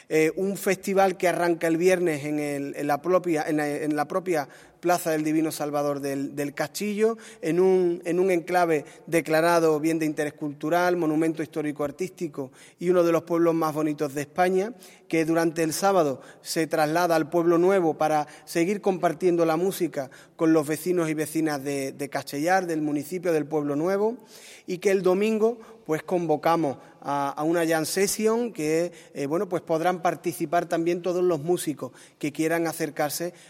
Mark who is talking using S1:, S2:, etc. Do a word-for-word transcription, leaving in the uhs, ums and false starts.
S1: Eh, un festival que arranca el viernes en, el, en, la, propia, en, la, en la propia Plaza del Divino Salvador del, del Castillo, en un, en un enclave declarado bien de interés cultural, monumento histórico-artístico y uno de los pueblos más bonitos de España, que durante el sábado se traslada al Pueblo Nuevo para seguir compartiendo la música con los vecinos y vecinas de, de Castellar, del municipio del Pueblo Nuevo, y que el domingo pues convocamos a, a una jam session que eh, bueno, pues podrán participar también todos los músicos que quieran acercarse